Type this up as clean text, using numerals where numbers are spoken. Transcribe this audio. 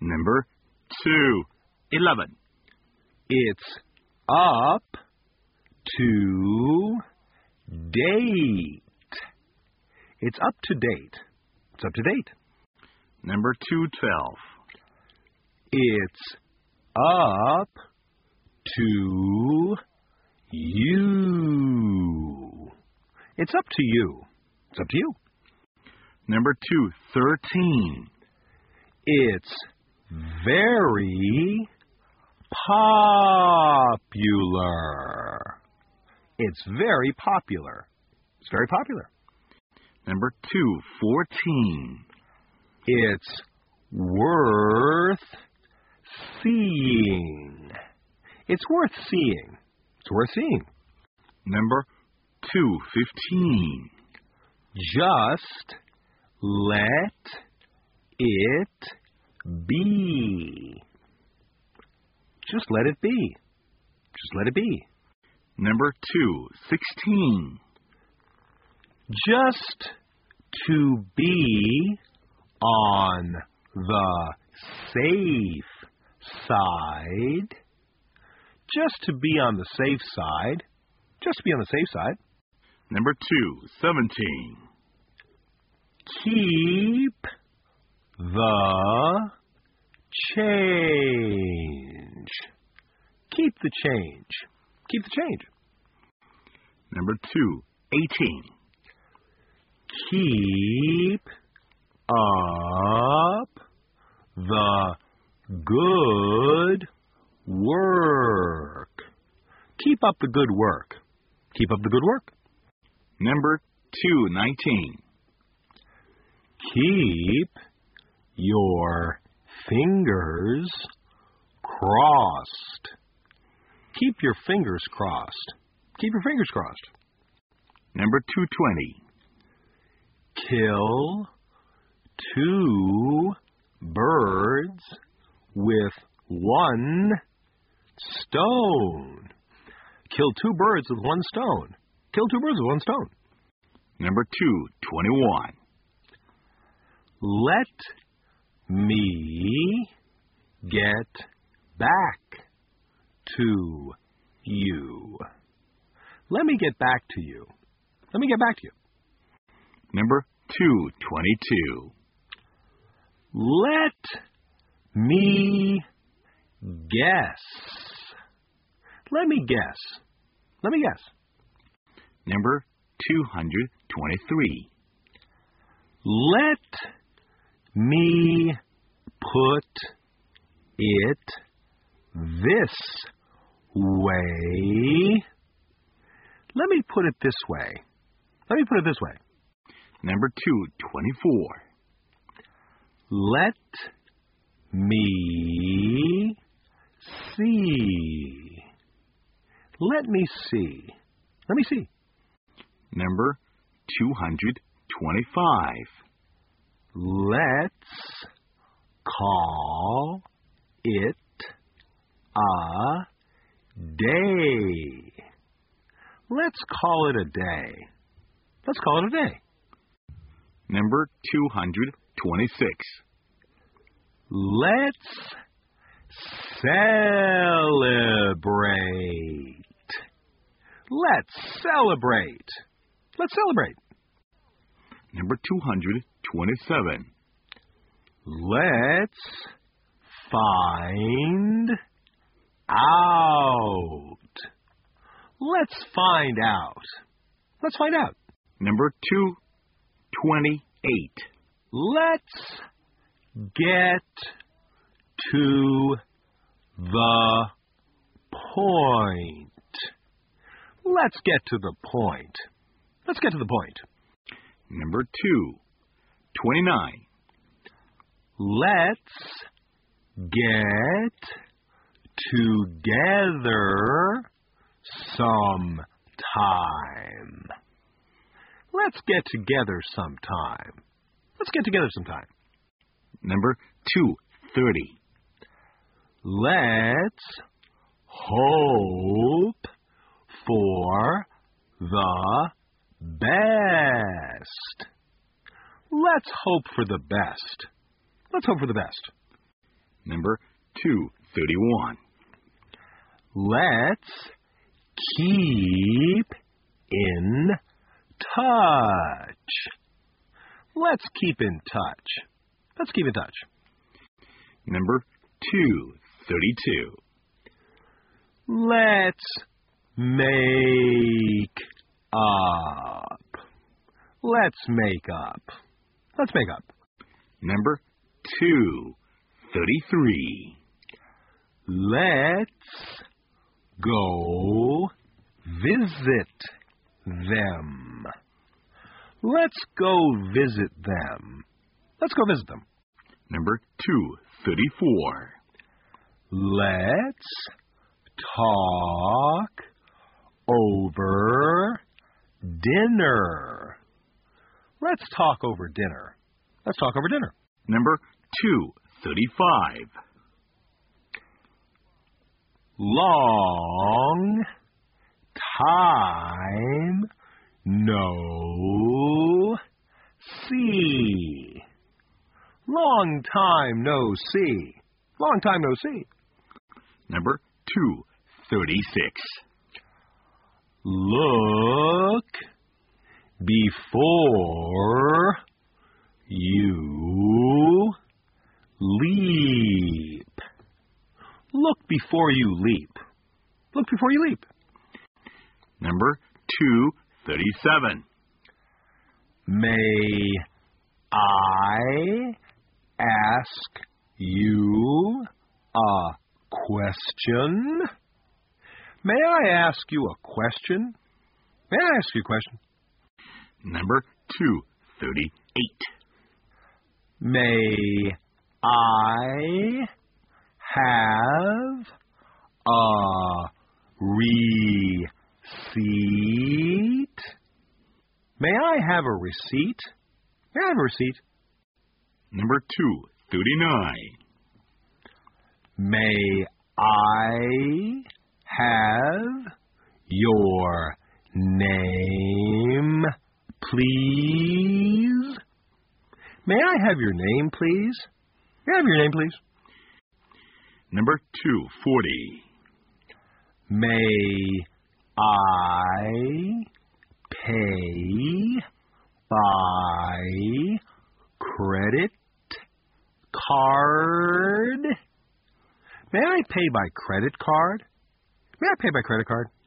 Number 2, 11. It's up to date. It's up to date. It's up to date. Number 212. It's up to you. It's up to you. It's up to you. Number 213. It's very popular. It's very popular. It's very popular. Number 214. It's worth seeing. It's worth seeing. It's worth seeing. Number 215. Just let it be. Just let it be. Just let it be. Number 216. Just to be on the safe side. Just to be on the safe side. Just to be on the safe side. Number 217. Keep the change. Keep the change. Keep the change. Number 218. Keep up the good work. Keep up the good work. Keep up the good work. Number 219. Keep your fingers crossed. Keep your fingers crossed. Keep your fingers crossed. Number 220. Kill 2 birds with 1 stone. Kill 2 birds with 1 stone. Kill 2 birds with 1 stone. Number 221. Let me get back to you. Let me get back to you. Let me get back to you. Number 222. Let me guess. Let me guess. Let me guess. Number 223. Let me put it this way. Let me put it this way. Let me put it this way. Number 224. Let me see. Let me see. Let me see. Number 225. Let's call it a day. Let's call it a day. Let's call it a day. Number 226. Let's celebrate. Let's celebrate. Let's celebrate. Number 227. Let's find out. Let's find out. Let's find out. Number 228. Let's get to the point. Let's get to the point. Let's get to the point. Number 229. Let's get together sometime. Let's get together sometime. Let's get together sometime. Number 230. Let's hope for the best. Let's hope for the best. Let's hope for the best. Number 231. Let's keep in touch. Let's keep in touch. Let's keep in touch. Number 232. Let's make up. Let's make up. Let's make up. Number 233. Let's go visit them. Let's go visit them. Let's go visit them. Number 234. Let's talk over dinner. Let's talk over dinner. Let's talk over dinner. Number 235. Long time no see. Long time no see. Long time no see. Number 236. Look before you leap. Look before you leap. Look before you leap. Number 237. May I ask you a question? May I ask you a question? May I ask you a question? Number 238. May I have a receipt? May I have a receipt? May I have a receipt? Number 239. May I have your name, please? May I have your name, please? May I have your name, please? Number 240. May I pay by credit card? May I pay by credit card? May I pay by credit card?